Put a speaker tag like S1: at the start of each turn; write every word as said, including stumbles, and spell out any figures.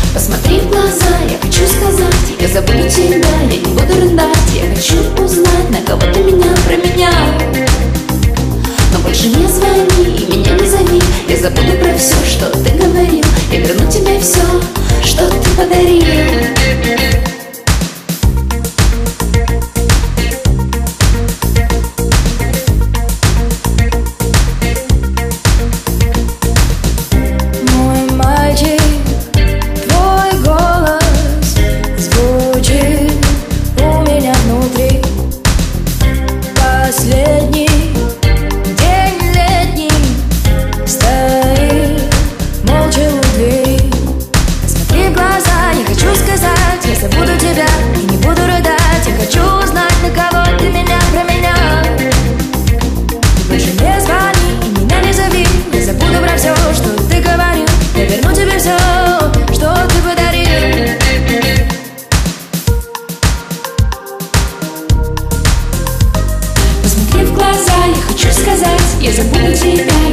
S1: Посмотри в глаза, я хочу сказать, я забуду тебя, я не буду рыдать. Я хочу узнать, на кого ты меня променял. Но больше не звони и меня не зови. Я забуду про все, что ты говорил. Я верну тебе все, что ты подарил.
S2: Последний день летний, стоит молча у двери. Смотри в глаза, я хочу сказать, я забуду тебя и не буду рыдать. Я хочу узнать, на кого ты меня променял. Ты больше не звони и меня не зови. Я забуду про все, что ты говорил. Я верну тебе все, что ты подарил.
S1: Посмотри в глаза, я хочу сказать, я забуду тебя.